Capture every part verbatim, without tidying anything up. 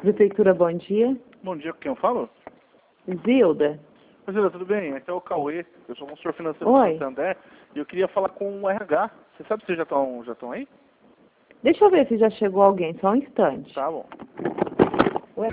Prefeitura, bom dia. Bom dia, com quem eu falo? Zilda. Oi, Zilda, tudo bem? Aqui é o Cauê, eu sou consultor financeiro Oi. do Santander e eu queria falar com o R H. Você sabe se vocês já estão já estão aí? Deixa eu ver se já chegou alguém, só um instante. Tá bom. Ué.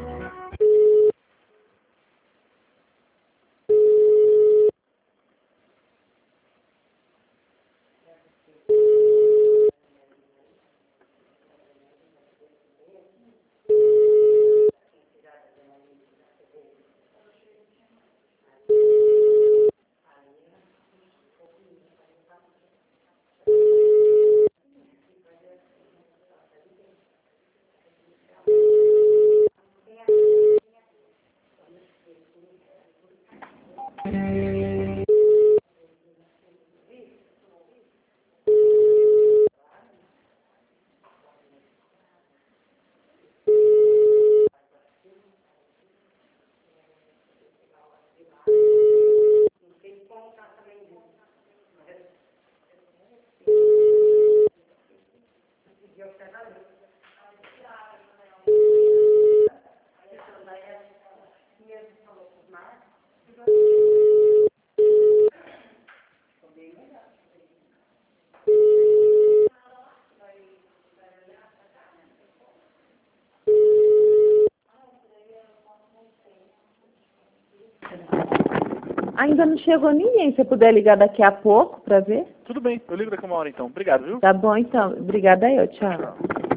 Ainda não chegou ninguém. Se você puder ligar daqui a pouco para ver. Tudo bem, eu ligo daqui a uma hora então. Obrigado, viu? Tá bom, então. Obrigada eu. Tchau. Tchau.